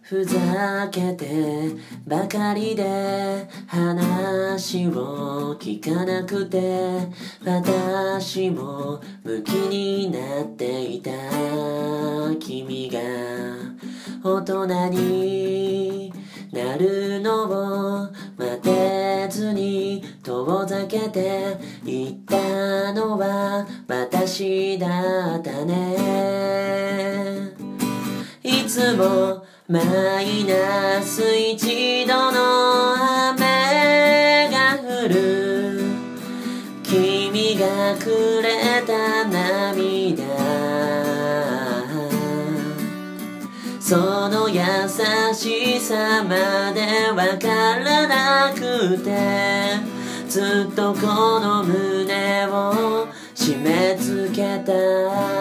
ふざけてばかりで話を聞かなくて、私もムキになっていた。君が大人になるのを待てずに遠ざけていったのは私だったね。いつもマイナス1度の雨が降る、君がくれた涙、その優しさまでわからなくて、ずっとこの胸を締め付けた。